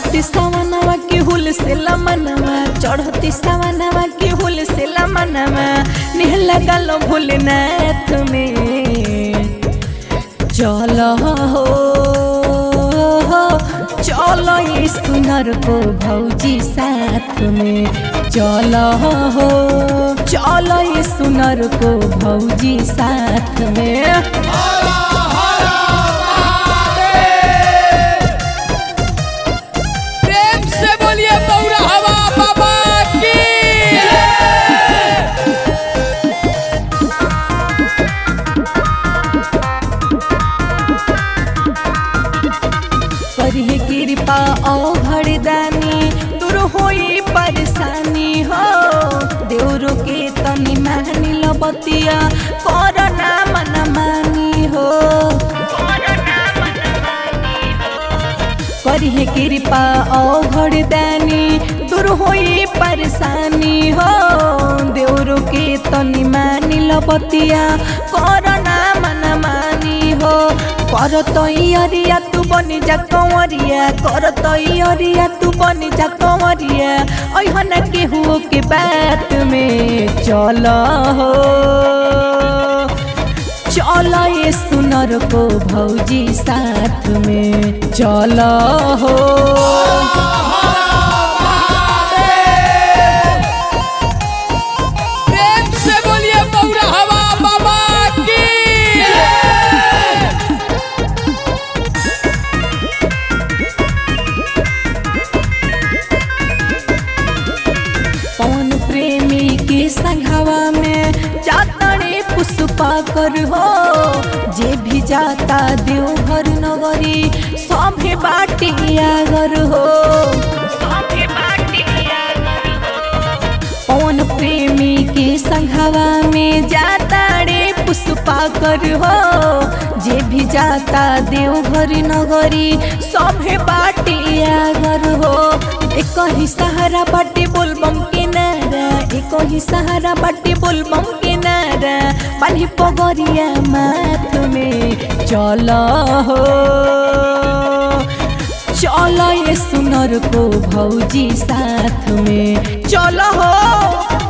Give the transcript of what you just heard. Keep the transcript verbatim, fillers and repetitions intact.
चढ़ती सवनवा की हुल से लमनवा चढ़ती सवनवा की हुल से लमनवा निहला गलो भोलेनाथ में चलो हो चलो ये सुनर को भौजी साथ में चलो हो चलो ये सुनर को भौजी साथ में। करिए कृपा ओ भरदानी दूर होई परेशानी हो देवरो के तनी मानी लबतिया कोरोना मन मानी हो करिए कृपा ओ भरदानी दूर होई परेशानी हो देवरो के तनी मानी लबतिया कोरोना मन मानी हो कर तैयारिया तू बनी जा कंवरिया कर तैयारिया तू बनी जा कंवरिया ओहन केहू के बात में चलो हो चलो ये सुनर को भौजी साथ में चलो हो। पवन प्रेमी के संघवा में जातने पुष्पा कर हो जे भी जाता देवघर नगरी सभे बाटिया घर हो पवन प्रेमी के संघवा में जातने पुष्पा कर हो जे भी जाता देवघर नगरी सभे बाटिया घर हो एक ही सहारा बाटे बोलबम के नारा एक ही सहारा बाटे बोलबम के नारा पानी पगरिया माथ में चलो हो चलो ये सुनर को भौजी साथ में चलो हो।